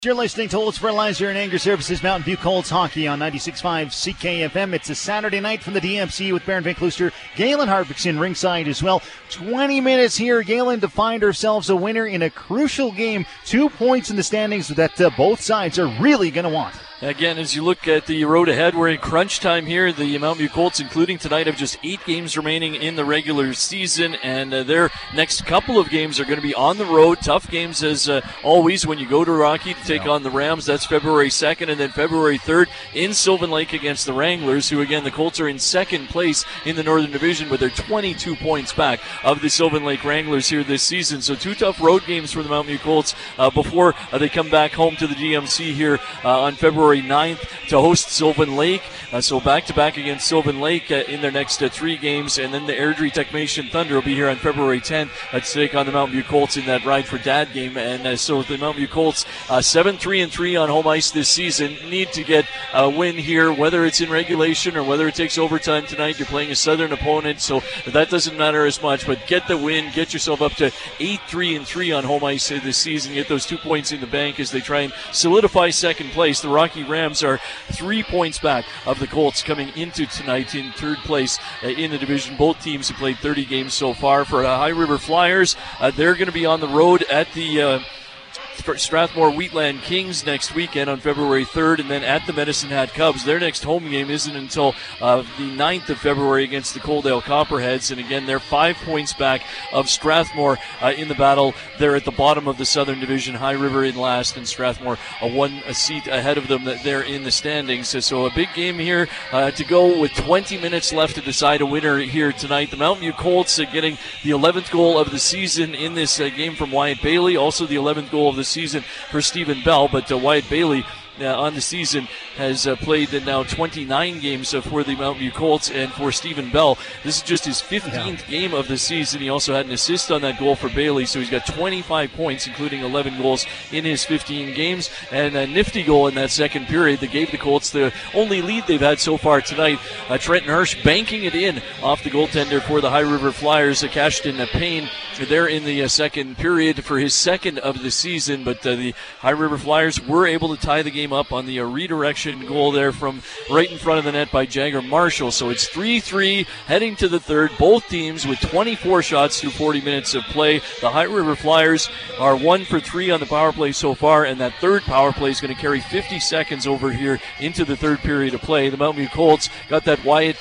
You're listening to Olds Fertilizer and Anger Services Mountain View Colts Hockey on 96.5 CKFM. It's a Saturday night from the DMC with Baron Van Klooster, Galen Harvickson ringside as well. 20 minutes here, Galen, to find ourselves a winner in a crucial game. 2 points in the standings that both sides are really going to want. Again, as you look at the road ahead, we're in crunch time here. The Mountain View Colts, including tonight, have just 8 games remaining in the regular season, and their next couple of games are going to be on the road. Tough games, as always, when you go to Rocky to take on the Rams. That's February 2nd, and then February 3rd in Sylvan Lake against the Wranglers, who, again, the Colts are in second place in the Northern Division, but they're 22 points back of the Sylvan Lake Wranglers here this season. So 2 tough road games for the Mountain View Colts before they come back home to the DMC here on February 9th to host Sylvan Lake. So back-to-back against Sylvan Lake in their next 3 games. And then the Airdrie Technician Thunder will be here on February 10th to take on the Mountain View Colts in that Ride for Dad game. And so the Mountain View Colts 7-3-3 on home ice this season. Need to get a win here, whether it's in regulation or whether it takes overtime tonight. You're playing a Southern opponent, so that doesn't matter as much. But get the win. Get yourself up to 8-3-3 on home ice this season. Get those 2 points in the bank as they try and solidify second place. The Rocky Rams are 3 points back of the Colts coming into tonight in third place in the division. Both teams have played 30 games so far. For High River Flyers, they're going to be on the road at the Strathmore Wheatland Kings next weekend on February 3rd, and then at the Medicine Hat Cubs. Their next home game isn't until the 9th of February against the Coaldale Copperheads, and again, they're 5 points back of Strathmore in the battle. They're at the bottom of the Southern Division, High River in last, and Strathmore a seat ahead of them. They're in the standings. So a big game here to go with 20 minutes left to decide a winner here tonight. The Mountain View Colts getting the 11th goal of the season in this game from Wyatt Bailey, also the 11th goal of the season for Stephen Bell, but Wyatt Bailey on the season has played now 29 games for the Mountain View Colts, and for Stephen Bell, this is just his 15th game of the season. He also had an assist on that goal for Bailey, so he's got 25 points, including 11 goals in his 15 games, and a nifty goal in that second period that gave the Colts the only lead they've had so far tonight. Trenton Hirsch banking it in off the goaltender for the High River Flyers, Cashton Payne there in the second period for his second of the season, but the High River Flyers were able to tie the game up on the redirection goal there from right in front of the net by Jagger Marshall. So it's 3-3 heading to the third. Both teams with 24 shots through 40 minutes of play. The High River Flyers are 1 for 3 on the power play so far, and that third power play is going to carry 50 seconds over here into the third period of play. The Mountain View Colts got that Wyatt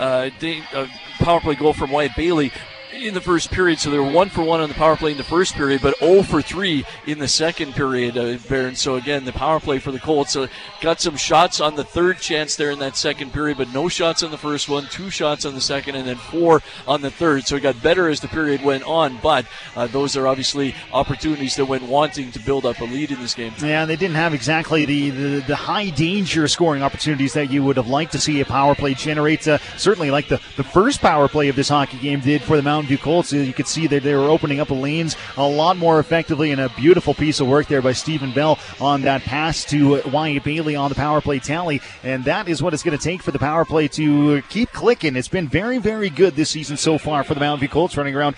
power play goal from Wyatt Bailey in the first period, so they were 1 for 1 on the power play in the first period, but 0 for 3 in the second period, Baron. So again, the power play for the Colts got some shots on the third chance there in that second period, but no shots on the first one, 2 shots on the second, and then 4 on the third. So it got better as the period went on, but those are obviously opportunities that went wanting to build up a lead in this game. Yeah, they didn't have exactly the high danger scoring opportunities that you would have liked to see a power play generate. Certainly like the first power play of this hockey game did for the Mountain View Colts. You could see that they were opening up the lanes a lot more effectively, and a beautiful piece of work there by Stephen Bell on that pass to Wyatt Bailey on the power play tally, and that is what it's going to take for the power play to keep clicking. It's been very, very good this season so far for the Mountain View Colts, running around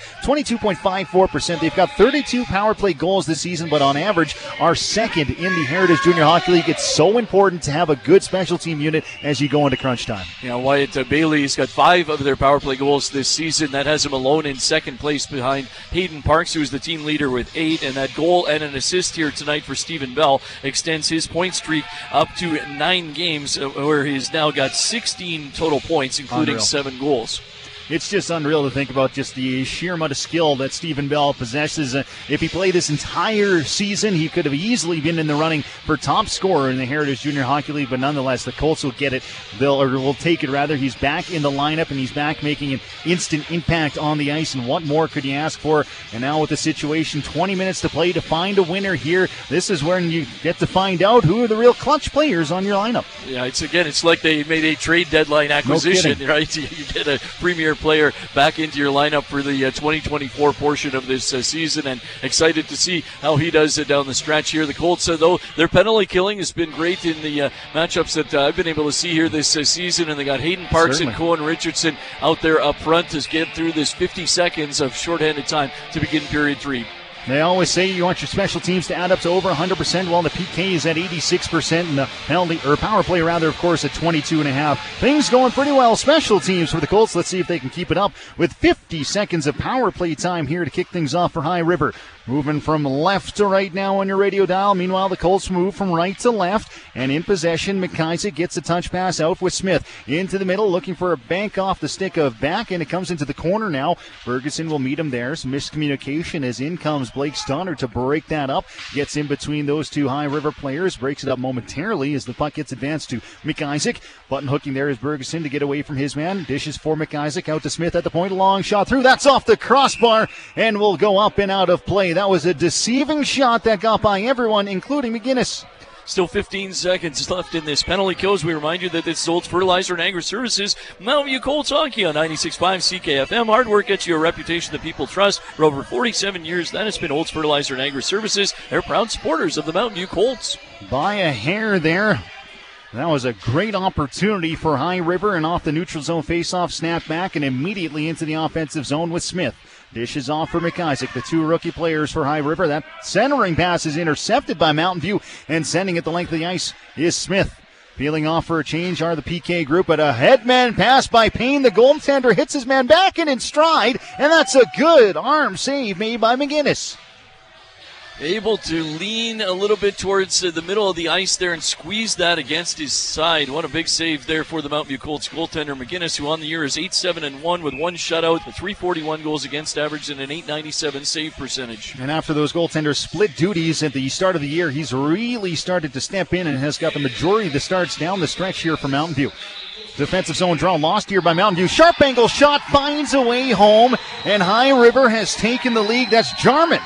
22.54%. They've got 32 power play goals this season, but on average are second in the Heritage Junior Hockey League. It's so important to have a good special team unit as you go into crunch time. Yeah, Wyatt Bailey's got 5 of their power play goals this season. That has him alone in second place behind Hayden Parks, who's the team leader with 8, and that goal and an assist here tonight for Stephen Bell extends his point streak up to 9 games, where he's now got 16 total points, including 7 goals. It's just unreal to think about just the sheer amount of skill that Stephen Bell possesses. If he played this entire season, he could have easily been in the running for top scorer in the Heritage Junior Hockey League, but nonetheless, the Colts will get it. Will take it, rather. He's back in the lineup, and he's back making an instant impact on the ice, and what more could you ask for? And now with the situation, 20 minutes to play to find a winner here. This is when you get to find out who are the real clutch players on your lineup. Yeah, it's like they made a trade deadline acquisition, right? You get a premier player back into your lineup for the 2024 portion of this season, and excited to see how he does down the stretch here. The Colts, though, their penalty killing has been great in the matchups that I've been able to see here this season, and they got Hayden Parks and Cohen Richardson out there up front to get through this 50 seconds of shorthanded time to begin period 3. They always say you want your special teams to add up to over 100%. Well, the PK is at 86%, and the penalty or power play rather, of course, at 22.5. Things going pretty well. Special teams for the Colts. Let's see if they can keep it up with 50 seconds of power play time here to kick things off for High River. Moving from left to right now on your radio dial. Meanwhile, the Colts move from right to left. And in possession, McIsaac gets a touch pass out with Smith. Into the middle, looking for a bank off the stick of back. And it comes into the corner now. Ferguson will meet him there. Some miscommunication as in comes Blake Stoddard to break that up. Gets in between those two High River players. Breaks it up momentarily as the puck gets advanced to McIsaac. Button hooking there is Ferguson to get away from his man. Dishes for McIsaac out to Smith at the point. A long shot through. That's off the crossbar and will go up and out of play. That was a deceiving shot that got by everyone, including McGinnis. Still 15 seconds left in this penalty kill. We remind you that this is Olds Fertilizer and Agri Services, Mountain View Colts Hockey on 96.5 CKFM. Hard work gets you a reputation that people trust. For over 47 years, that has been Olds Fertilizer and Agri Services. They're proud supporters of the Mountain View Colts. By a hair there. That was a great opportunity for High River, and off the neutral zone faceoff, snap back and immediately into the offensive zone with Smith. Dishes off for McIsaac, the two rookie players for High River. That centering pass is intercepted by Mountain View, and sending it the length of the ice is Smith. Peeling off for a change are the PK group, but a headman pass by Payne. The goaltender hits his man back and in stride, and that's a good arm save made by McGinnis. Able to lean a little bit towards the middle of the ice there and squeeze that against his side. What a big save there for the Mountain View Colts goaltender McGinnis, who on the year is 8-7-1 with one shutout, 341 goals against average, and an .897 save percentage. And after those goaltenders split duties at the start of the year, he's really started to step in and has got the majority of the starts down the stretch here for Mountain View. Defensive zone draw lost here by Mountain View. Sharp angle shot finds a way home, and High River has taken the lead. That's Jarman.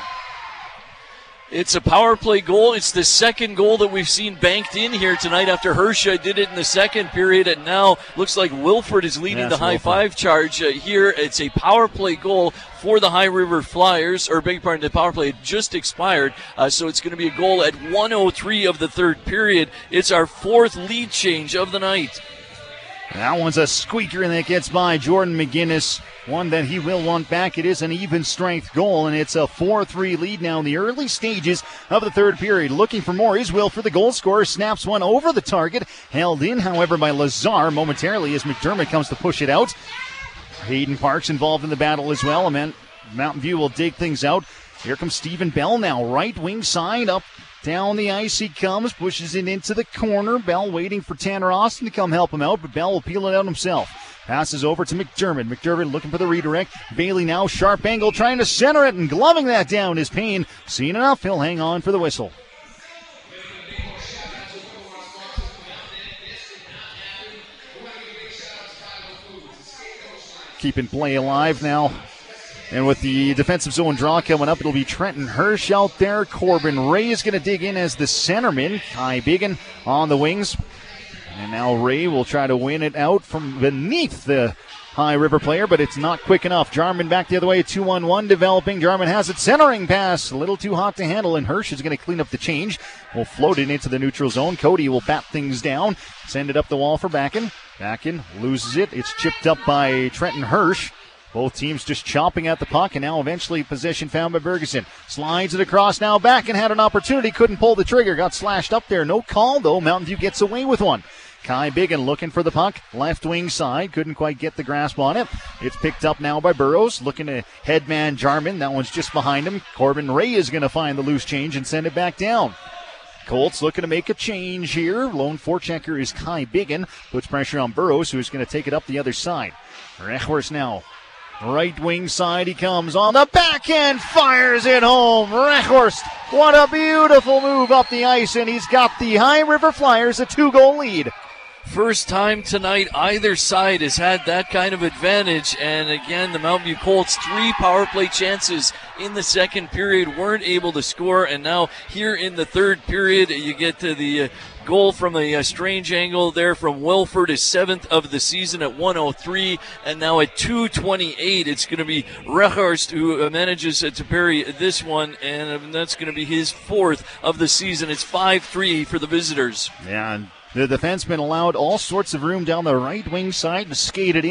It's a power play goal. It's the second goal that we've seen banked in here tonight after Hersha did it in the second period, and now looks like Wilford is leading the high five charge here. It's a power play goal for the High River Flyers, or beg your pardon, the power play had just expired, so it's going to be a goal at 1:03 of the third period. It's our fourth lead change of the night. That one's a squeaker, and that gets by Jordan McGinnis. One that he will want back. It is an even strength goal, and it's a 4-3 lead now in the early stages of the third period. Looking for more is Wilford, the goal scorer, snaps one over the target. Held in, however, by Lazar momentarily as McDermott comes to push it out. Hayden Parks involved in the battle as well. And Mountain View will dig things out. Here comes Stephen Bell now, right wing side up. Down the ice he comes, pushes it into the corner. Bell waiting for Tanner Austin to come help him out, but Bell will peel it out himself. Passes over to McDermott. McDermott looking for the redirect. Bailey now, sharp angle, trying to center it, and gloving that down is Payne. Seen enough, he'll hang on for the whistle. Keeping play alive now. And with the defensive zone draw coming up, it'll be Trenton Hirsch out there. Corbin Ray is going to dig in as the centerman. Kai Biggin on the wings. And now Ray will try to win it out from beneath the High River player, but it's not quick enough. Jarman back the other way, 2-on-1 developing. Jarman has it, centering pass, a little too hot to handle, and Hirsch is going to clean up the change. Will float it into the neutral zone. Cody will bat things down, send it up the wall for Backen. Backen loses it. It's chipped up by Trenton Hirsch. Both teams just chopping at the puck, and now eventually possession found by Ferguson. Slides it across now. Backen had an opportunity, couldn't pull the trigger. Got slashed up there. No call, though. Mountain View gets away with one. Kai Biggin looking for the puck. Left wing side. Couldn't quite get the grasp on it. It's picked up now by Burrows. Looking to headman Jarman. That one's just behind him. Corbin Ray is going to find the loose change and send it back down. Colts looking to make a change here. Lone forechecker is Kai Biggin. Puts pressure on Burrows, who's going to take it up the other side. Rechhorst now. Right wing side he comes on the backhand, fires it home. Rechhorst, what a beautiful move up the ice, and he's got the High River Flyers a 2-goal lead. First time tonight either side has had that kind of advantage, and again the Mountain View Colts 3 power play chances in the second period, weren't able to score, and now here in the third period you get to the goal from a strange angle there from Wilford, his 7th of the season at 1:03, and now at 2:28 it's going to be Rechhorst who manages to parry this one, and that's going to be his 4th of the season. It's 5-3 for the visitors. Yeah, and the defenseman allowed all sorts of room down the right wing side and skated in.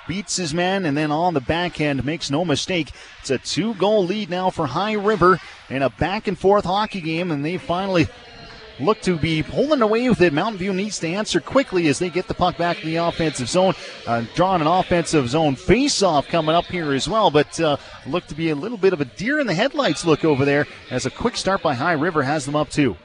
beats his man, and then on the backhand makes no mistake. It's a 2-goal lead now for High River in a back-and-forth hockey game, and they finally look to be pulling away with it. Mountain View needs to answer quickly as they get the puck back in the offensive zone. Drawing an offensive zone face-off coming up here as well, but look to be a little bit of a deer in the headlights look over there as a quick start by High River has them up too.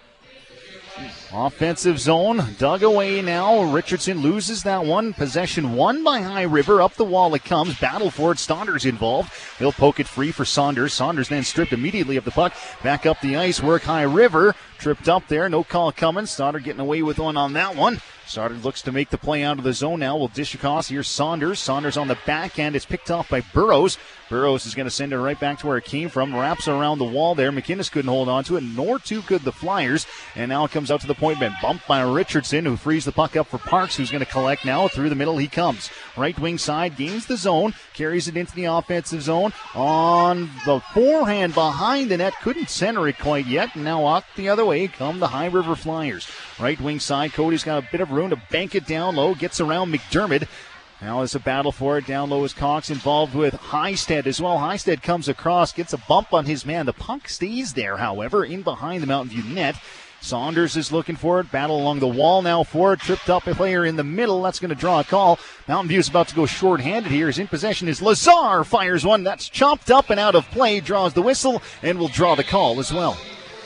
Offensive zone dug away now. Richardson loses that one. Possession won by High River. Up the wall it comes. Battle for it. Saunders involved. They'll poke it free for Saunders. Saunders then stripped immediately of the puck. Back up the ice. Work High River. Tripped up there. No call coming. Stoddard getting away with one on that one. Stoddard looks to make the play out of the zone now. Will dish across. Here's Saunders. Saunders on the back end. It's picked off by Burrows. Burrows is going to send it right back to where it came from. Wraps around the wall there. McInnes couldn't hold on to it, nor too could the Flyers. And now it comes out to the point man. Bumped by Richardson, who frees the puck up for Parks, who's going to collect now. Through the middle he comes. Right wing side, gains the zone. Carries it into the offensive zone. On the forehand behind the net. Couldn't center it quite yet. And now off the other way come the High River Flyers. Right wing side, Cody's got a bit of room to bank it down low. Gets around McDermott. Now there's a battle for it. Down low is Cox, involved with Highstead as well. Highstead comes across, gets a bump on his man. The puck stays there, however, in behind the Mountain View net. Saunders is looking for it. Battle along the wall now for it. Tripped up a player in the middle. That's going to draw a call. Mountain View is about to go short-handed here. As in possession is Lazar. Fires one. That's chopped up and out of play. Draws the whistle and will draw the call as well.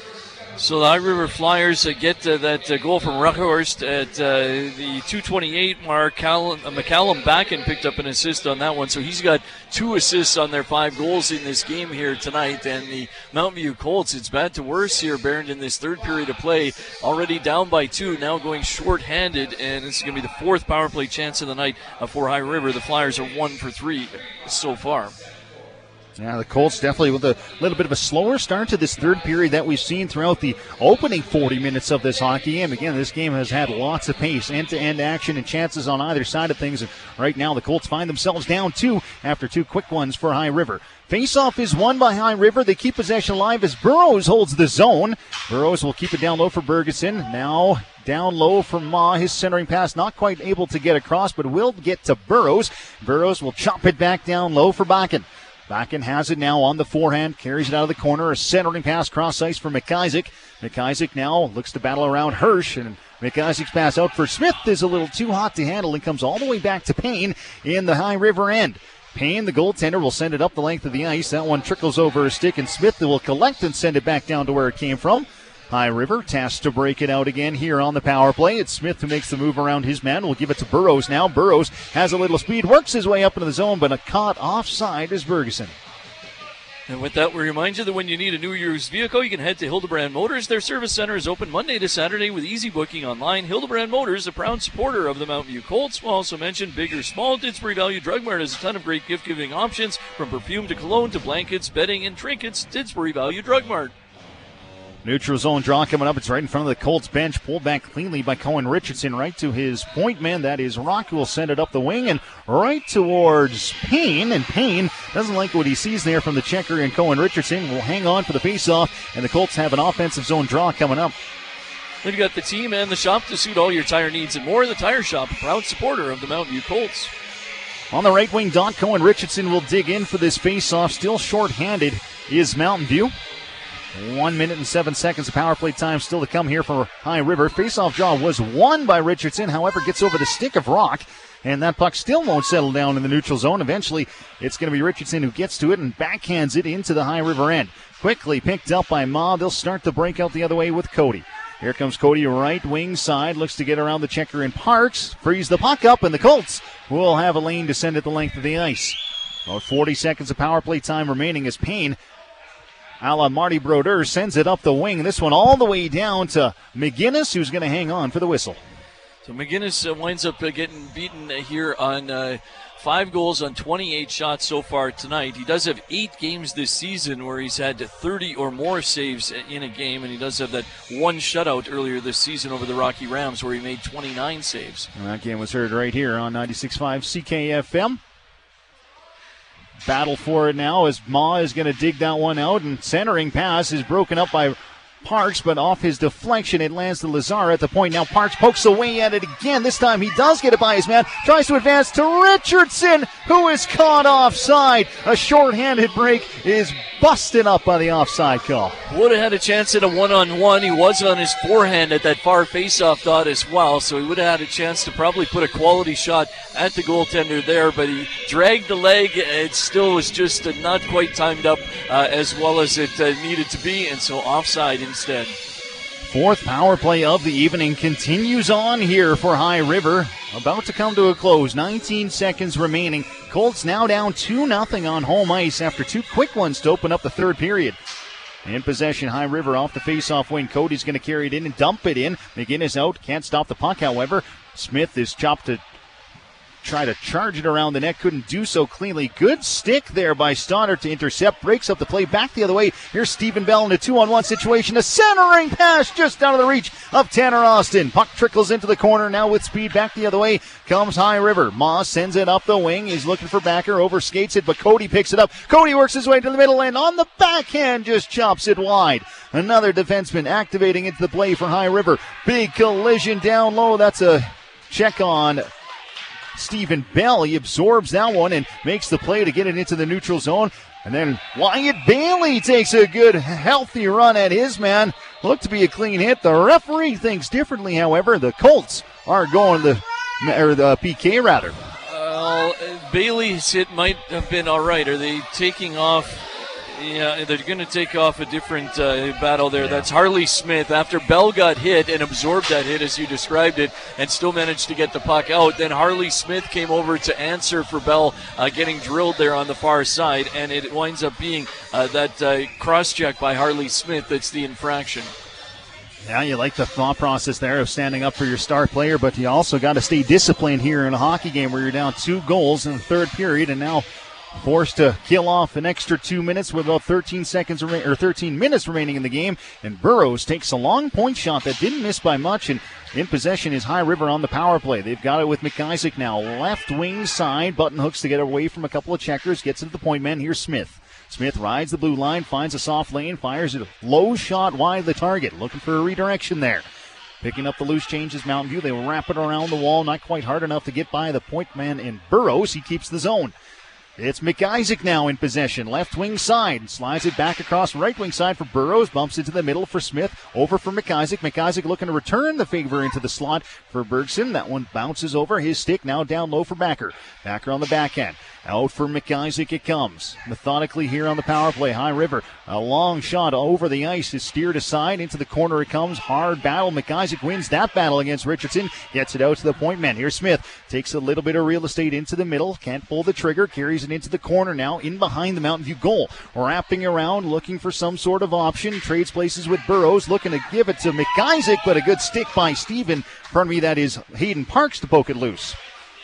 So the High River Flyers get that goal from Ruckhorst at the 2:28 mark. McCallum Backen picked up an assist on that one, so he's got 2 assists on their 5 goals in this game here tonight. And the Mountain View Colts, it's bad to worse here, Barron, in this third period of play. Already down by 2, now going short-handed, and this is going to be the 4th power play chance of the night for High River. The Flyers are 1 for 3 so far. Yeah, the Colts definitely with a little bit of a slower start to this third period that we've seen throughout the opening 40 minutes of this hockey game. Again, this game has had lots of pace, end-to-end action, and chances on either side of things. And right now, the Colts find themselves down 2 after 2 quick ones for High River. Face-off is won by High River. They keep possession alive as Burrows holds the zone. Burrows will keep it down low for Bergeson. Now down low for Ma. His centering pass not quite able to get across, but will get to Burrows. Burrows will chop it back down low for Bakken. Bakken has it now on the forehand, carries it out of the corner. A centering pass cross ice for McIsaac. McIsaac now looks to battle around Hirsch, and McIsaac's pass out for Smith is a little too hot to handle and comes all the way back to Payne in the High River end. Payne, the goaltender, will send it up the length of the ice. That one trickles over a stick, and Smith will collect and send it back down to where it came from. High River tasked to break it out again here on the power play. It's Smith who makes the move around his man. We'll give it to Burrows now. Burrows has a little speed, works his way up into the zone, but caught offside is Bergeson. And with that, we remind you that when you need a new used vehicle, you can head to Hildebrand Motors. Their service center is open Monday to Saturday with easy booking online. Hildebrand Motors, a proud supporter of the Mountain View Colts. We'll also mention big or small. Didsbury Value Drug Mart has a ton of great gift-giving options, from perfume to cologne to blankets, bedding, and trinkets. Didsbury Value Drug Mart. Neutral zone draw coming up. It's right in front of the Colts bench. Pulled back cleanly by Cohen Richardson right to his point man. That is Rock, who will send it up the wing and right towards Payne. And Payne doesn't like what he sees there from the checker, and Cohen Richardson will hang on for the faceoff. And the Colts have an offensive zone draw coming up. They've got the team and the shop to suit all your tire needs and more. The Tire Shop, a proud supporter of the Mountain View Colts. On the right wing dot, Cohen Richardson will dig in for this faceoff. Still short-handed is Mountain View. 1 minute and 7 seconds of power play time still to come here for High River. Faceoff draw was won by Richardson, however, gets over the stick of Rock, and that puck still won't settle down in the neutral zone. Eventually, it's going to be Richardson who gets to it and backhands it into the High River end. Quickly picked up by Ma. They'll start the breakout the other way with Cody. Here comes Cody, right wing side, looks to get around the checker in Parks, frees the puck up, and the Colts will have a lane to send it the length of the ice. About 40 seconds of power play time remaining as Payne, a la Marty Brodeur, sends it up the wing. This one all the way down to McGinnis, who's going to hang on for the whistle. So McGinnis winds up getting beaten here on 5 goals on 28 shots so far tonight. He does have 8 games this season where he's had 30 or more saves in a game, and he does have that one shutout earlier this season over the Rocky Rams where he made 29 saves. And that game was heard right here on 96.5 CKFM. Battle for it now as Ma is going to dig that one out, and centering pass is broken up by Parks, but off his deflection, it lands to Lazar at the point. Now Parks pokes away at it again. This time he does get it by his man. Tries to advance to Richardson, who is caught offside. A short-handed break is busted up by the offside call. Would have had a chance at a one-on-one. He was on his forehand at that far face-off dot as well, so he would have had a chance to probably put a quality shot at the goaltender there, but he dragged the leg. It still was just not quite timed up as well as it needed to be, and so offside instead. Fourth power play of the evening continues on here for High River. About to come to a close. 19 seconds remaining. Colts now down 2-0 on home ice after two quick ones to open up the third period. In possession, High River off the face-off wing. Cody's going to carry it in and dump it in. McGinnis out. Can't stop the puck, however. Smith is chopped to try to charge it around the net. Couldn't do so cleanly. Good stick there by Stoddard to intercept. Breaks up the play back the other way. Here's Stephen Bell in a 2-on-1 situation. A centering pass just out of the reach of Tanner Austin. Puck trickles into the corner. Now with speed back the other way comes High River. Moss sends it up the wing. He's looking for Backer. Overskates it, but Cody picks it up. Cody works his way to the middle and on the backhand just chops it wide. Another defenseman activating into the play for High River. Big collision down low. That's a check on Stephen Bell. He absorbs that one and makes the play to get it into the neutral zone. And then Wyatt Bailey takes a good, healthy run at his man. Looked to be a clean hit. The referee thinks differently, however. The Colts are going the PK rather. Well, Bailey's hit might have been all right. Are they taking off? Yeah, they're going to take off a different battle there. That's Harley Smith. After Bell got hit and absorbed that hit, as you described it, and still managed to get the puck out, then Harley Smith came over to answer for Bell getting drilled there on the far side, and it winds up being that cross-check by Harley Smith that's the infraction. Yeah, you like the thought process there of standing up for your star player, but you also got to stay disciplined here in a hockey game where you're down 2 goals in the third period, and now forced to kill off an extra 2 minutes with about 13 minutes remaining in the game. And Burrows takes a long point shot that didn't miss by much. And in possession is High River on the power play. They've got it with McIsaac now. Left wing side. Button hooks to get away from a couple of checkers. Gets into the point man. Here's Smith. Smith rides the blue line. Finds a soft lane. Fires a low shot wide of the target. Looking for a redirection there. Picking up the loose change is Mountain View. They wrap it around the wall. Not quite hard enough to get by the point man in Burrows. He keeps the zone. It's McIsaac now in possession. Left wing side. Slides it back across right wing side for Burrows. Bumps into the middle for Smith. Over for McIsaac. McIsaac looking to return the favor into the slot for Bergson. That one bounces over his stick. Now down low for Backer. Backer on the backhand. Out for McIsaac it comes. Methodically here on the power play. High River. A long shot over the ice is steered aside. Into the corner it comes. Hard battle. McIsaac wins that battle against Richardson. Gets it out to the point man. Here's Smith. Takes a little bit of real estate into the middle. Can't pull the trigger. Carries it into the corner now. In behind the Mountain View goal. Wrapping around. Looking for some sort of option. Trades places with Burrows. Looking to give it to McIsaac. But a good stick by Steven. Pardon me, that is Hayden Parks to poke it loose.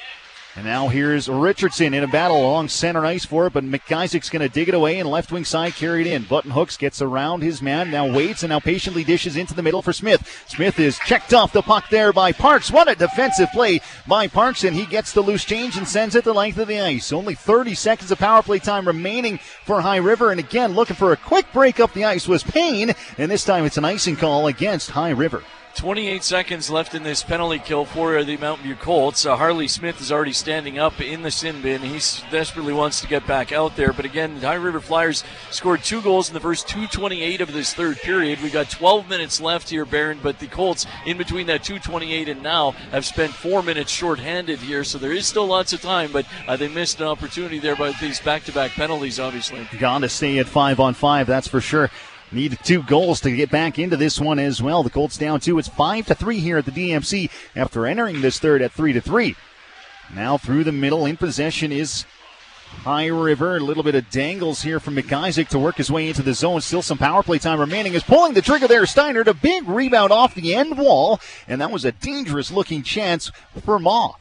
And now here's Richardson in a battle along center ice for it, but McIsaac's going to dig it away and left wing side carried in. Button hooks, gets around his man, now waits and now patiently dishes into the middle for Smith. Smith is checked off the puck there by Parks. What a defensive play by Parks, and he gets the loose change and sends it the length of the ice. Only 30 seconds of power play time remaining for High River, and again looking for a quick break up the ice was Payne, and this time it's an icing call against High River. 28 seconds left in this penalty kill for the Mountain View Colts. Harley Smith is already standing up in the sin bin. He desperately wants to get back out there. But again, the High River Flyers scored 2 goals in the first 2:28 of this third period. We've got 12 minutes left here, Barron, but the Colts, in between that 2:28 and now, have spent 4 minutes shorthanded here. So there is still lots of time, but they missed an opportunity there by these back-to-back penalties, obviously. Got to stay at 5-on-5, that's for sure. Need 2 goals to get back into this one as well. The Colts down 2. It's 5-3 here at the DMC after entering this third at 3-3. Now through the middle in possession is High River. A little bit of dangles here from McIsaac to work his way into the zone. Still some power play time remaining. Is pulling the trigger there. Steiner, a big rebound off the end wall. And that was a dangerous looking chance for Maw.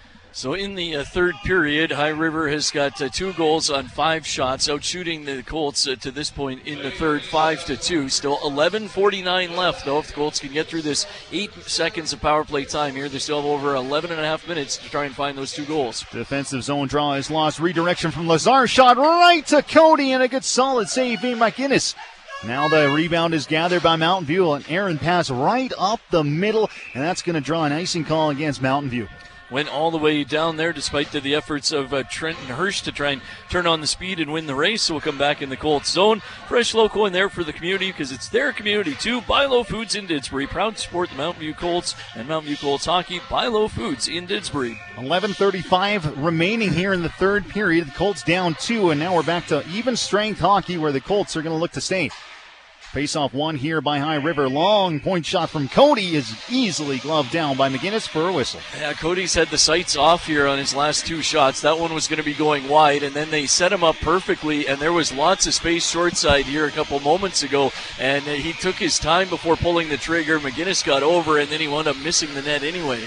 So in the third period, High River has got 2 goals on 5 shots, outshooting the Colts to this point in the third 5-2. Still 11:49 left, though. If the Colts can get through this 8 seconds of power play time here, they still have over 11 and a half minutes to try and find those 2 goals. Defensive zone draw is lost. Redirection from Lazar. Shot right to Cody, and a good solid save by McInnes. Now the rebound is gathered by Mountain View. An errant pass right up the middle, and that's going to draw an icing call against Mountain View. Went all the way down there despite the efforts of Trenton Hirsch to try and turn on the speed and win the race. So we'll come back in the Colts zone. Fresh local in there for the community because it's their community too. Buy Low Foods in Didsbury. Proud to support the Mountain View Colts and Mountain View Colts hockey. Buy Low Foods in Didsbury. 11:35 remaining here in the third period. The Colts down 2, and now we're back to even strength hockey where the Colts are going to look to stay. Face-off one here by High River. Long point shot from Cody is easily gloved down by McGinnis for a whistle. Yeah, Cody's had the sights off here on his last 2 shots. That one was going to be going wide, and then they set him up perfectly, and there was lots of space short side here a couple moments ago, and he took his time before pulling the trigger. McGinnis got over, and then he wound up missing the net anyway.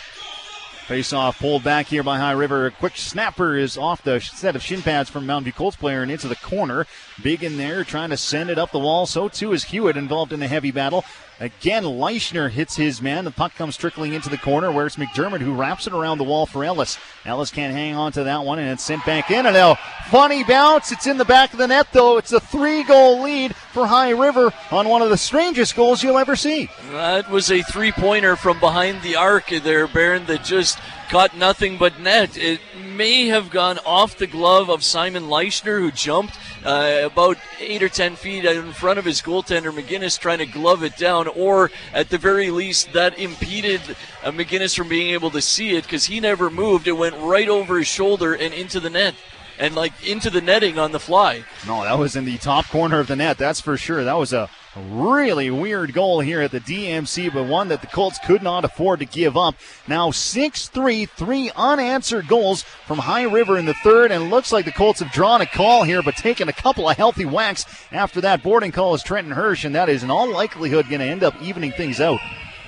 Face-off pulled back here by High River. A quick snapper is off the set of shin pads from Mountain View Colts player and into the corner. Big in there, trying to send it up the wall. So too is Hewitt involved in the heavy battle. Again, Leichner hits his man. The puck comes trickling into the corner where it's McDermott who wraps it around the wall for Ellis. Ellis can't hang on to that one, and it's sent back in. And now, funny bounce. It's in the back of the net, though. It's a 3-goal lead for High River on one of the strangest goals you'll ever see. That was a 3-pointer from behind the arc there, Baron, that just caught nothing but net. It may have gone off the glove of Simon Leichner, who jumped about 8 or 10 feet in front of his goaltender, McGinnis, trying to glove it down, or at the very least that impeded McGinnis from being able to see it because he never moved. It went right over his shoulder and into the net. And into the netting on the fly. No, that was in the top corner of the net, that's for sure. That was a really weird goal here at the DMC, but one that the Colts could not afford to give up. Now 6-3, 3 unanswered goals from High River in the third, and looks like the Colts have drawn a call here, but taken a couple of healthy whacks after that boarding call is Trenton Hirsch, and that is in all likelihood going to end up evening things out.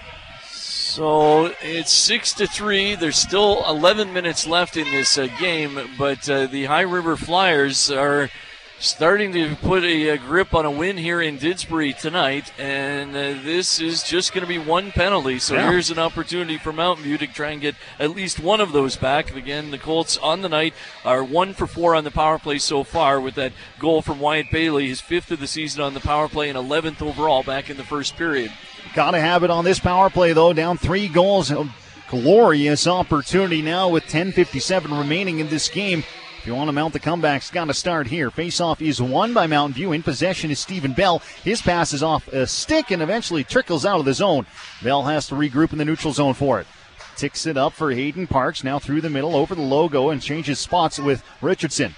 So it's 6-3. There's still 11 minutes left in this game, but the High River Flyers are starting to put a grip on a win here in Didsbury tonight, and this is just going to be one penalty. So here's an opportunity for Mountain View to try and get at least one of those back. Again, the Colts on the night are 1 for 4 on the power play so far with that goal from Wyatt Bailey, his 5th of the season on the power play and 11th overall back in the first period. Got to have it on this power play, though. Down 3 goals. A glorious opportunity now with 10:57 remaining in this game. If you want to mount the comebacks, got to start here. Face-off is won by Mountain View. In possession is Stephen Bell. His pass is off a stick and eventually trickles out of the zone. Bell has to regroup in the neutral zone for it. Ticks it up for Hayden Parks. Now through the middle over the logo and changes spots with Richardson.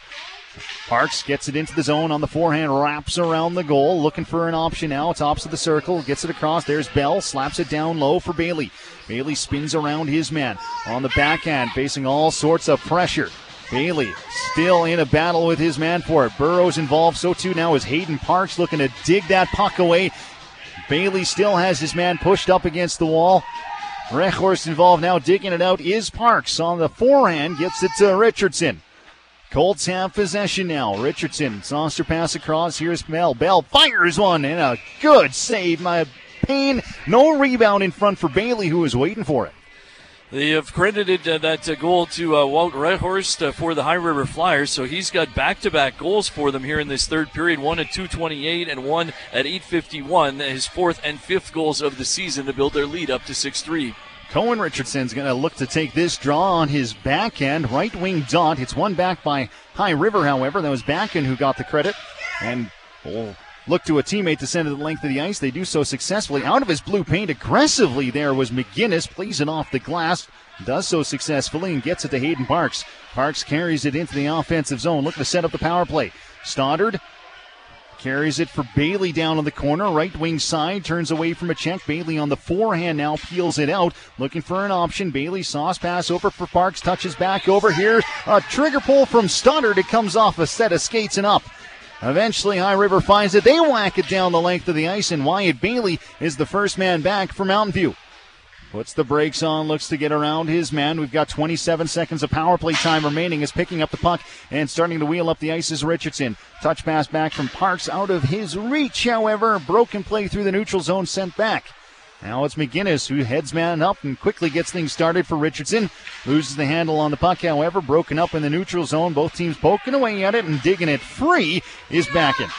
Parks gets it into the zone on the forehand, wraps around the goal, looking for an option now. Tops of the circle, gets it across. There's Bell, slaps it down low for Bailey. Bailey spins around his man on the backhand, facing all sorts of pressure. Bailey still in a battle with his man for it. Burrows involved, so too now is Hayden Parks looking to dig that puck away. Bailey still has his man pushed up against the wall. Rechhorst involved now, digging it out is Parks on the forehand, gets it to Richardson. Colts have possession now. Richardson, saucer pass across. Here's Bell. Bell fires one, and a good save by Payne. No rebound in front for Bailey, who was waiting for it. They have credited that goal to Walt Rechhorst for the High River Flyers, so he's got back-to-back goals for them here in this third period, one at 2:28 and one at 8:51, his 4th and 5th goals of the season to build their lead up to 6-3. Cohen Richardson's going to look to take this draw on his backhand. Right wing dot. It's won back by High River, however. That was Backin who got the credit. And will look to a teammate to send it the length of the ice. They do so successfully. Out of his blue paint aggressively there was McGinnis. Plays it off the glass. Does so successfully and gets it to Hayden Parks. Parks carries it into the offensive zone. Looking to set up the power play. Stoddard carries it for Bailey down on the corner, right wing side, turns away from a check. Bailey on the forehand now peels it out, looking for an option. Bailey sauce pass over for Parks, touches back over here. A trigger pull from Stoddard. It comes off a set of skates and up. Eventually High River finds it. They whack it down the length of the ice, and Wyatt Bailey is the first man back for Mountain View. Puts the brakes on, looks to get around his man. We've got 27 seconds of power play time remaining. Is picking up the puck and starting to wheel up the ice is Richardson. Touch pass back from Parks out of his reach, however. Broken play through the neutral zone sent back. Now it's McGinnis who heads man up and quickly gets things started for Richardson. Loses the handle on the puck, however. Broken up in the neutral zone. Both teams poking away at it and digging it free is Backin.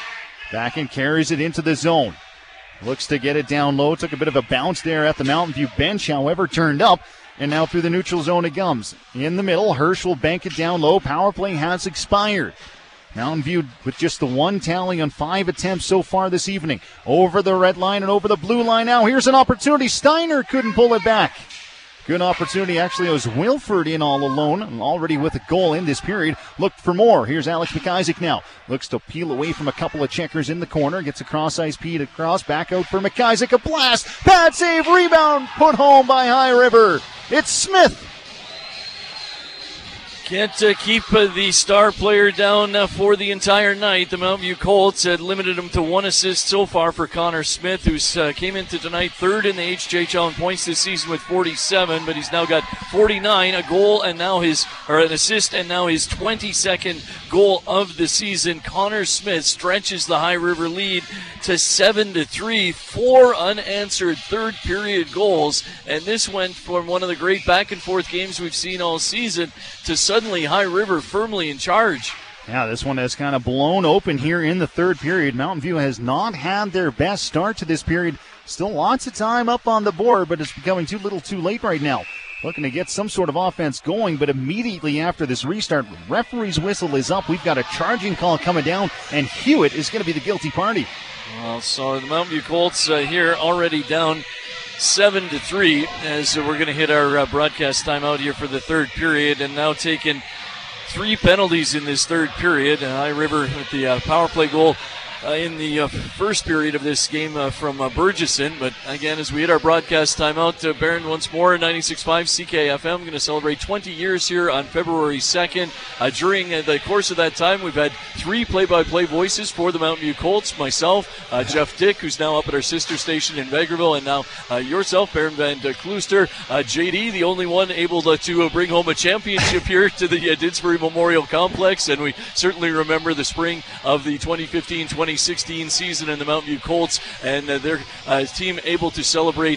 Back and carries it into the zone. Looks to get it down low. Took a bit of a bounce there at the Mountain View bench, however, turned up. And now through the neutral zone it comes. In the middle, Hirsch will bank it down low. Power play has expired. Mountain View with just the one tally on 5 attempts so far this evening. Over the red line and over the blue line now. Here's an opportunity. Steiner couldn't pull it back. Good opportunity. Actually, it was Wilford in all alone, and already with a goal in this period. Looked for more. Here's Alex McIsaac now. Looks to peel away from a couple of checkers in the corner. Gets a cross-ice feed across. Back out for McIsaac. A blast. Pad save. Rebound. Put home by High River. It's Smith. Can't keep the star player down for the entire night. The Mountain View Colts had limited him to 1 assist so far for Connor Smith, who came into tonight third in the HJHL in points this season with 47, but he's now got 49, a goal, and now an assist, and now his 22nd goal of the season. Connor Smith stretches the High River lead to 7-3, 4 unanswered third period goals, and this went from one of the great back and forth games we've seen all season to suddenly High River firmly in charge. Yeah, this one has kind of blown open here in the third period. Mountain View has not had their best start to this period. Still lots of time up on the board, but it's becoming too little too late right now. Looking to get some sort of offense going, but immediately after this restart, referee's whistle is up. We've got a charging call coming down, and Hewitt is going to be the guilty party. Well, so the Mountain View Colts here already down 7-3 as we're going to hit our broadcast timeout here for the third period, and now taking 3 penalties in this third period. High River with the power play goal in the first period of this game from Burgesson. But again, as we hit our broadcast timeout, Barron once more, 96.5 CKFM, going to celebrate 20 years here on February 2nd. During the course of that time, we've had 3 play-by-play voices for the Mountain View Colts. Myself, Jeff Dick, who's now up at our sister station in Vegreville, and now yourself, Barron Van Klooster. JD, the only one able to bring home a championship here to the Didsbury Memorial Complex, and we certainly remember the spring of the 2015-2016 season in the Mountain View Colts, and their team able to celebrate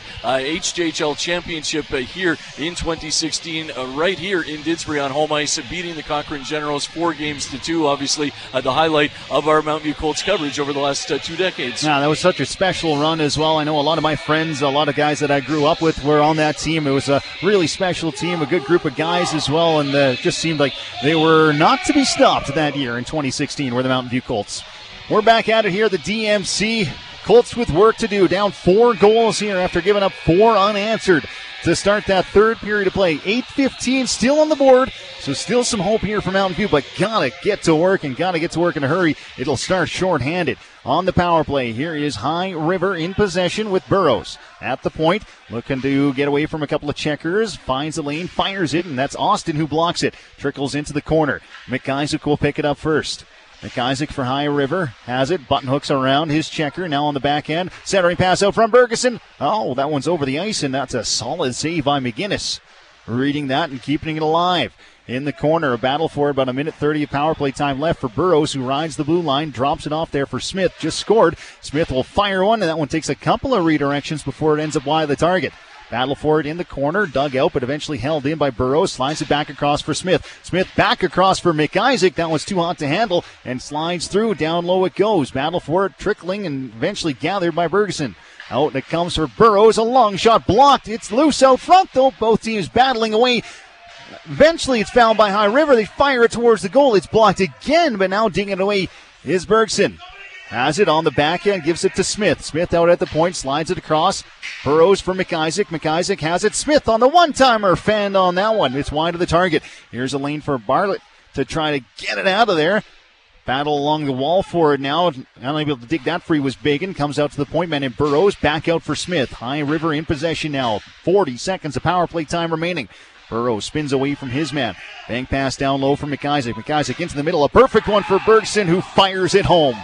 HJHL championship here in 2016, right here in Didsbury on home ice, beating the Cochrane Generals 4-2. Obviously, the highlight of our Mountain View Colts coverage over the last 2 decades. Yeah, that was such a special run as well. I know a lot of my friends, a lot of guys that I grew up with were on that team. It was a really special team, a good group of guys as well, and it just seemed like they were not to be stopped that year in 2016, were the Mountain View Colts. We're back at it here, the DMC. Colts with work to do. Down 4 goals here after giving up 4 unanswered to start that third period of play. 8:15 still on the board, so still some hope here for Mountain View, but gotta get to work in a hurry. It'll start shorthanded. On the power play, here is High River in possession with Burrows at the point, looking to get away from a couple of checkers, finds a lane, fires it, and that's Austin who blocks it. Trickles into the corner. McIsaac will pick it up first. McIsaac for High River has it. Button hooks around his checker. Now on the back end. Centering pass out from Burgesson. Oh, that one's over the ice, and that's a solid save by McGinnis. Reading that and keeping it alive. In the corner, a battle for it. About 1:30 of power play time left for Burrows, who rides the blue line. Drops it off there for Smith. Just scored. Smith will fire one, and that one takes a couple of redirections before it ends up wide of the target. Battle for it in the corner, dug out, but eventually held in by Burrows. Slides it back across for Smith. Smith back across for McIsaac. That one's too hot to handle and slides through. Down low it goes. Battle for it, trickling and eventually gathered by Burgesson. Out it comes for Burrows. A long shot blocked. It's loose out front, though. Both teams battling away. Eventually it's found by High River. They fire it towards the goal. It's blocked again, but now digging it away is Bergson. Has it on the back end, gives it to Smith. Smith out at the point, slides it across. Burrows for McIsaac. McIsaac has it. Smith on the one-timer. Fanned on that one. It's wide of the target. Here's a lane for Bartlett to try to get it out of there. Battle along the wall for it now. Unable to dig that free was Bagan. Comes out to the point man and Burrows. Back out for Smith. High River in possession now. 40 seconds of power play time remaining. Burrows spins away from his man. Bank pass down low for McIsaac. McIsaac into the middle. A perfect one for Bergson, who fires it home.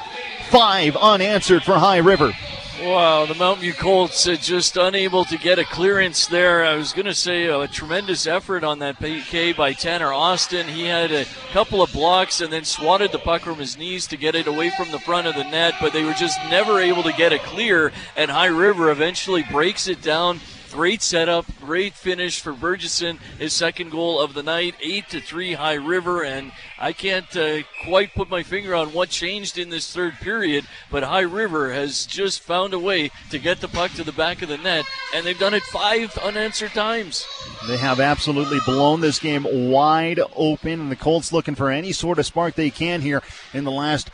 5 unanswered for High River. Wow, the Mountain View Colts just unable to get a clearance there. I was going to say a tremendous effort on that PK by Tanner Austin. He had a couple of blocks and then swatted the puck from his knees to get it away from the front of the net, but they were just never able to get it clear, and High River eventually breaks it down Great setup, great finish for Burgesson. His second goal of the night, 8-3 High River, and I can't quite put my finger on what changed in this third period, but High River has just found a way to get the puck to the back of the net, and they've done it 5 unanswered times. They have absolutely blown this game wide open, and the Colts looking for any sort of spark they can here in the last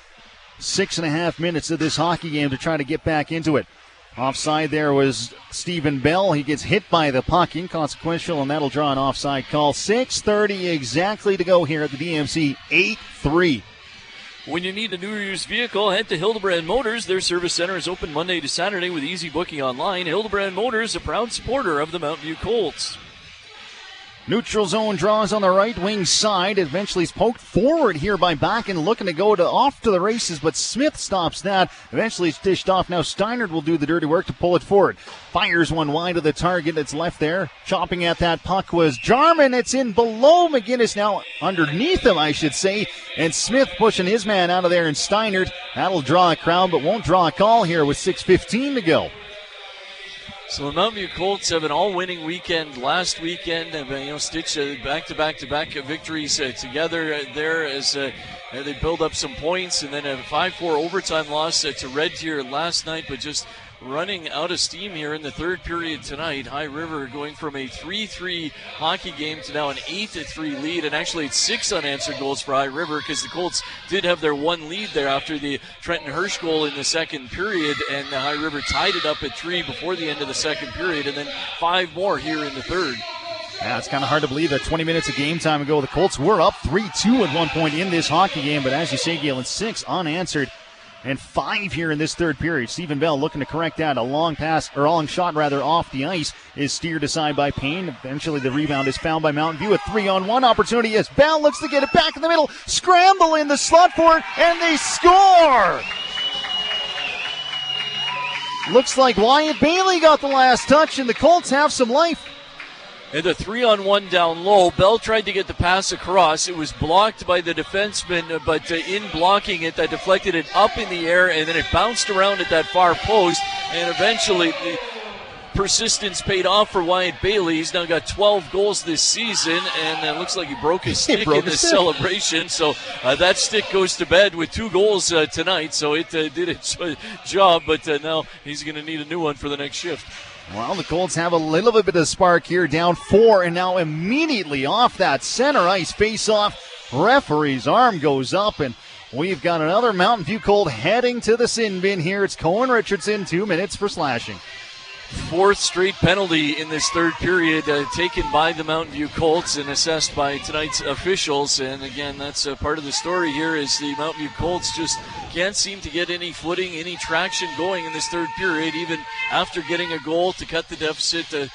6.5 minutes of this hockey game to try to get back into it. Offside there was Stephen Bell. He gets hit by the puck, inconsequential, and that'll draw an offside call. 6:30 exactly to go here at the DMC, 8-3. When you need a new or used vehicle, head to Hildebrand Motors. Their service center is open Monday to Saturday with easy booking online. Hildebrand Motors, a proud supporter of the Mountain View Colts. Neutral zone draws on the right wing side. Eventually is poked forward here by Bakken, looking to go off to the races, but Smith stops that. Eventually it's dished off. Now Steinert will do the dirty work to pull it forward. Fires one wide of the target. It's left there. Chopping at that puck was Jarman. It's in below McGinnis, now underneath him, I should say. And Smith pushing his man out of there, and Steinert. That'll draw a crowd, but won't draw a call here with 6:15 to go. So the Mountain View Colts have an all-winning weekend last weekend. Stitch back-to-back victories together there as they build up some points, and then a 5-4 overtime loss to Red Deer last night, but just running out of steam here in the third period tonight. High River going from a 3-3 hockey game to now an 8-3 lead, and actually it's 6 unanswered goals for High River because the Colts did have their one lead there after the Trenton Hirsch goal in the second period, and High River tied it up at 3 before the end of the second period, and then 5 more here in the third. Yeah, it's kind of hard to believe that 20 minutes of game time ago, the Colts were up 3-2 at one point in this hockey game, but as you say, Galen, 6 unanswered. And 5 here in this third period. Stephen Bell looking to correct that. A long shot off the ice is steered aside by Payne. Eventually the rebound is found by Mountain View. A 3-on-1 opportunity as Bell looks to get it back in the middle. Scramble in the slot for it, and they score! Looks like Wyatt Bailey got the last touch, and the Colts have some life. And the 3-on-1 down low. Bell tried to get the pass across. It was blocked by the defenseman, but in blocking it, that deflected it up in the air, and then it bounced around at that far post, and eventually the persistence paid off for Wyatt Bailey. He's now got 12 goals this season, and it looks like he broke his stick in this celebration. So that stick goes to bed with 2 goals tonight, so it did its job, but now he's going to need a new one for the next shift. Well, the Colts have a little bit of spark here, down 4, and now immediately off that center ice face-off, referee's arm goes up, and we've got another Mountain View Colt heading to the sin bin here. It's Cohen Richardson, 2 minutes for slashing. 4th straight penalty in this third period taken by the Mountain View Colts and assessed by tonight's officials. And again, that's part of the story here is the Mountain View Colts just can't seem to get any footing, any traction going in this third period, even after getting a goal to cut the deficit to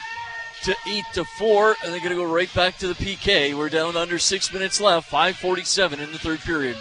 8-4, and they're going to go right back to the PK. We're down under 6 minutes left, 5:47 in the third period.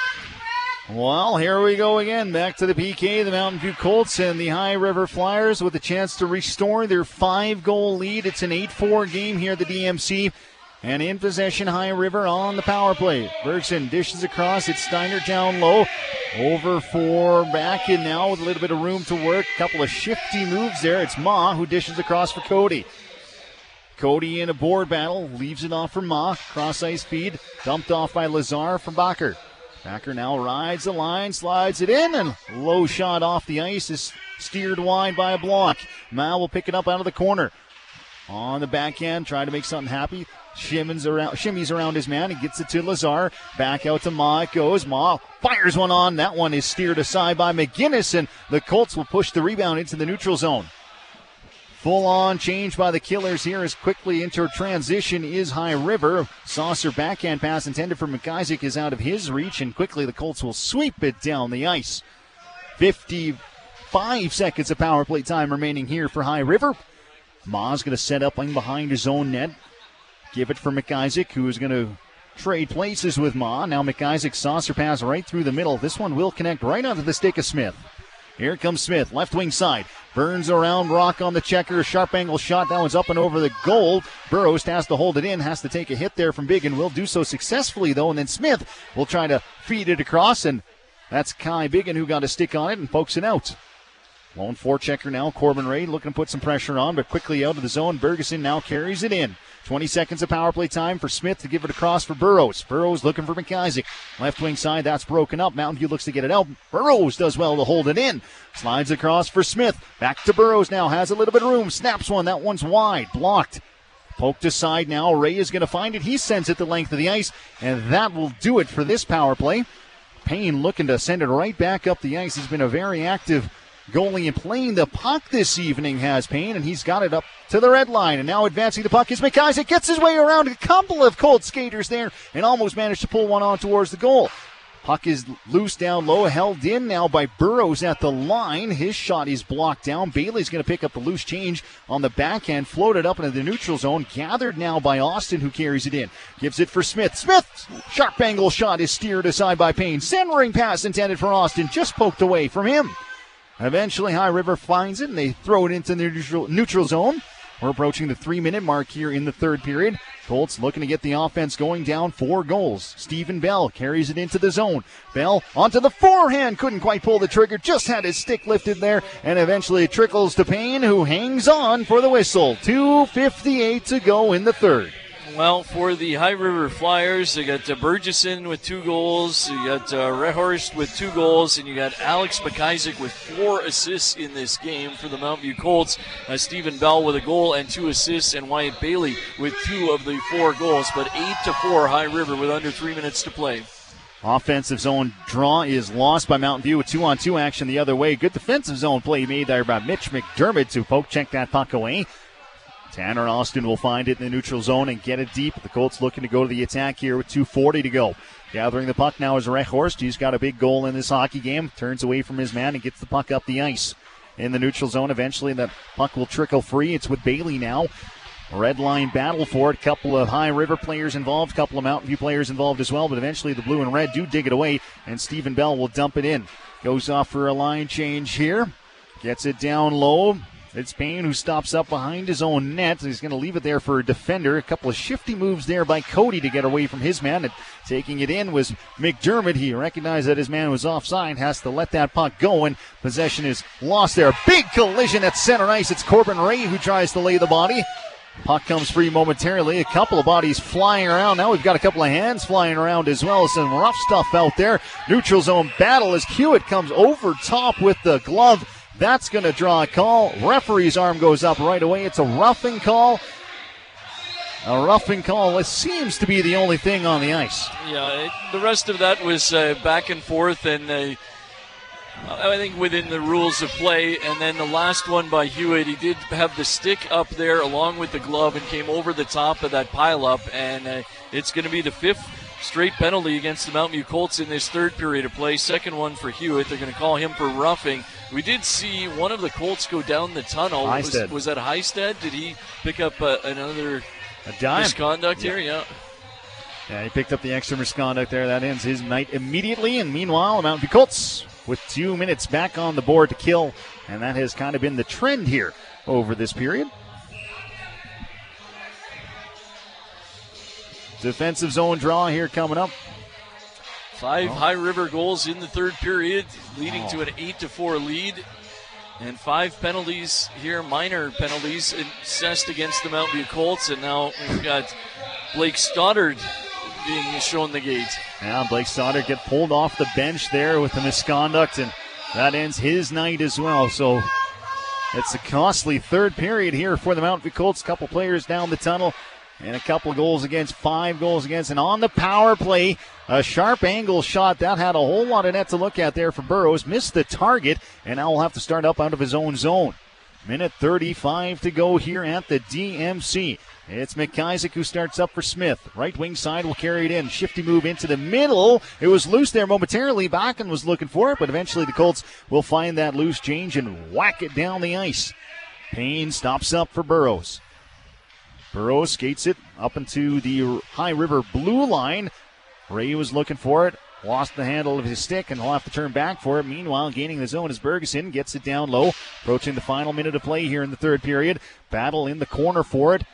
Well, here we go again. Back to the PK. The Mountain View Colts and the High River Flyers with a chance to restore their 5-goal lead. It's an 8-4 game here at the DMC. And in possession, High River on the power play. Bergson dishes across. It's Steiner down low. Over for Bakken now with a little bit of room to work. A couple of shifty moves there. It's Ma who dishes across for Cody. Cody in a board battle. Leaves it off for Ma. Cross-ice feed. Dumped off by Lazar from Bakker. Bakker now rides the line, slides it in, and low shot off the ice is steered wide by a block. Ma will pick it up out of the corner. On the backhand, trying to make something happy. Shimmies around his man. He gets it to Lazar. Back out to Ma. It goes. Ma fires one on. That one is steered aside by McGinnis, and the Colts will push the rebound into the neutral zone. Full-on change by the Killers here as quickly into transition is High River. Saucer backhand pass intended for McIsaac is out of his reach, and quickly the Colts will sweep it down the ice. 55 seconds of power play time remaining here for High River. Ma's going to set up in behind his own net. Give it for McIsaac, who is going to trade places with Ma. Now McIsaac saucer pass right through the middle. This one will connect right onto the stick of Smith. Here comes Smith, left wing side. Burns around Rock on the checker. Sharp angle shot. That one's up and over the goal. Burrows has to hold it in. Has to take a hit there from Biggin. Will do so successfully, though. And then Smith will try to feed it across. And that's Kai Biggin who got a stick on it and pokes it out. Lone forechecker now, Corbin Ray looking to put some pressure on, but quickly out of the zone. Bergeson now carries it in. 20 seconds of power play time for Smith to give it across for Burrows. Burrows looking for McIsaac. Left wing side, that's broken up. Mountain View looks to get it out. Burrows does well to hold it in. Slides across for Smith. Back to Burrows now, has a little bit of room. Snaps one, that one's wide. Blocked. Poked aside now. Ray is going to find it. He sends it the length of the ice, and that will do it for this power play. Payne looking to send it right back up the ice. He's been a very active goalie and playing the puck this evening, has Payne, and he's got it up to the red line. And now advancing the puck is McIsaac. Gets his way around a couple of cold skaters there and almost managed to pull one on towards the goal. Puck is loose down low, held in now by Burrows at the line. His shot is blocked down. Bailey's going to pick up the loose change on the backhand, floated up into the neutral zone, gathered now by Austin, who carries it in. Gives it for Smith. Smith, sharp angle shot is steered aside by Payne. Centering pass intended for Austin, just poked away from him. Eventually, High River finds it, and they throw it into the neutral zone. We're approaching the 3-minute mark here in the third period. Colts looking to get the offense going, down 4 goals. Stephen Bell carries it into the zone. Bell onto the forehand. Couldn't quite pull the trigger. Just had his stick lifted there. And eventually it trickles to Payne, who hangs on for the whistle. 2:58 to go in the third. Well, for the High River Flyers, they got Burgeson with 2 goals, you got Rehorst with 2 goals, and you got Alex McIsaac with 4 assists in this game. For the Mountain View Colts, Stephen Bell with a goal and 2 assists, and Wyatt Bailey with 2 of the 4 goals. But 8-4 High River with under 3 minutes to play. Offensive zone draw is lost by Mountain View with 2-on-2 action the other way. Good defensive zone play made there by Mitch McDermott to poke check that puck away. Tanner Austin will find it in the neutral zone and get it deep. The Colts looking to go to the attack here with 2:40 to go. Gathering the puck now is Rehorst. He's got a big goal in this hockey game. Turns away from his man and gets the puck up the ice. In the neutral zone, eventually that puck will trickle free. It's with Bailey now. Red line battle for it. Couple of High River players involved. Couple of Mountain View players involved as well. But eventually the blue and red do dig it away. And Stephen Bell will dump it in. Goes off for a line change here. Gets it down low. It's Payne who stops up behind his own net. He's going to leave it there for a defender. A couple of shifty moves there by Cody to get away from his man. And taking it in was McDermott. He recognized that his man was offside. Has to let that puck go, and possession is lost there. Big collision at center ice. It's Corbin Ray who tries to lay the body. Puck comes free momentarily. A couple of bodies flying around. Now we've got a couple of hands flying around as well. Some rough stuff out there. Neutral zone battle as Hewitt comes over top with the glove. That's going to draw a call. Referee's arm goes up right away. It's a roughing call. A roughing call. It seems to be the only thing on the ice. Yeah, the rest of that was back and forth, and I think within the rules of play. And then the last one by Hewitt, he did have the stick up there along with the glove and came over the top of that pileup. And it's going to be the 5th straight penalty against the Mountain View Colts in this third period of play. Second one for Hewitt. They're going to call him for roughing. We did see one of the Colts go down the tunnel. Was that Heisted? Did he pick up another misconduct here? Yeah. Yeah, he picked up the extra misconduct there. That ends his night immediately. And meanwhile, the Mountain View Colts with 2 minutes back on the board to kill. And that has kind of been the trend here over this period. Defensive zone draw here coming up. 5 High River goals in the third period, leading to an 8-4 lead. And 5 penalties here, minor penalties, assessed against the Mountain View Colts. And now we've got Blake Stoddard being shown the gate. Yeah, Blake Stoddard get pulled off the bench there with the misconduct, and that ends his night as well. So it's a costly third period here for the Mountain View Colts. Couple players down the tunnel. And a couple of goals against, 5 goals against. And on the power play, a sharp angle shot. That had a whole lot of net to look at there for Burrows. Missed the target, and now will have to start up out of his own zone. Minute 35 to go here at the DMC. It's McIsaac who starts up for Smith. Right wing side will carry it in. Shifty move into the middle. It was loose there momentarily. Bakken was looking for it, but eventually the Colts will find that loose change and whack it down the ice. Payne stops up for Burrows. Burrows skates it up into the High River blue line. Ray was looking for it. Lost the handle of his stick, and he'll have to turn back for it. Meanwhile, gaining the zone is Bergeson. Gets it down low. Approaching the final minute of play here in the third period. Battle in the corner for it.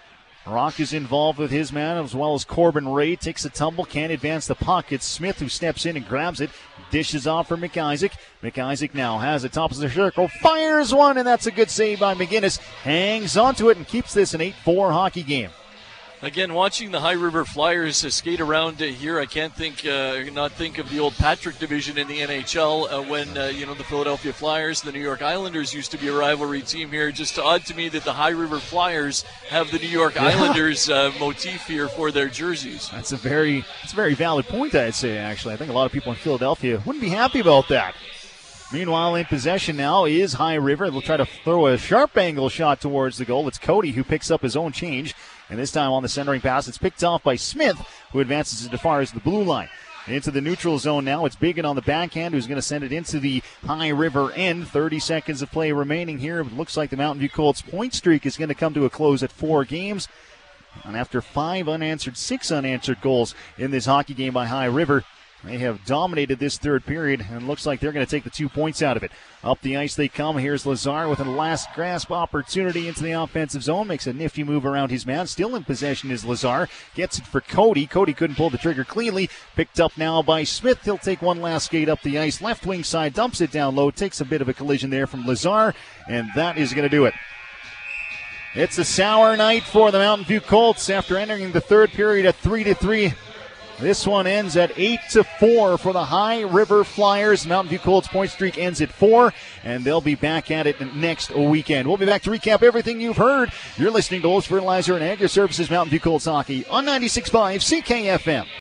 Rock is involved with his man, as well as Corbin Ray. Takes a tumble, can't advance the puck. It's Smith who steps in and grabs it. Dishes off for McIsaac. McIsaac now has it top of the circle. Fires one, and that's a good save by McGinnis. Hangs onto it and keeps this an 8-4 hockey game. Again, watching the High River Flyers skate around here, I can't not think of the old Patrick division in the NHL when the Philadelphia Flyers, the New York Islanders used to be a rivalry team here. Just odd to me that the High River Flyers have the New York Islanders motif here for their jerseys. That's a very valid point, I'd say. Actually, I think a lot of people in Philadelphia wouldn't be happy about that. Meanwhile, in possession now is High River. They'll try to throw a sharp angle shot towards the goal. It's Cody who picks up his own change. And this time on the centering pass, it's picked off by Smith, who advances it as far as the blue line. Into the neutral zone now. It's Biggin on the backhand, who's going to send it into the High River end. 30 seconds of play remaining here. It looks like the Mountain View Colts point streak is going to come to a close at 4 games. And after 6 unanswered goals in this hockey game by High River, they have dominated this third period, and looks like they're going to take the 2 points out of it. Up the ice they come. Here's Lazar with a last grasp opportunity into the offensive zone. Makes a nifty move around his man. Still in possession is Lazar. Gets it for Cody. Cody couldn't pull the trigger cleanly. Picked up now by Smith. He'll take one last skate up the ice. Left wing side, dumps it down low. Takes a bit of a collision there from Lazar, and that is going to do it. It's a sour night for the Mountain View Colts after entering the third period at 3-3. This one ends at 8-4 for the High River Flyers. Mountain View Colts point streak ends at 4, and they'll be back at it next weekend. We'll be back to recap everything you've heard. You're listening to Olds Fertilizer and Agri Services Mountain View Colts Hockey on 96.5 CKFM.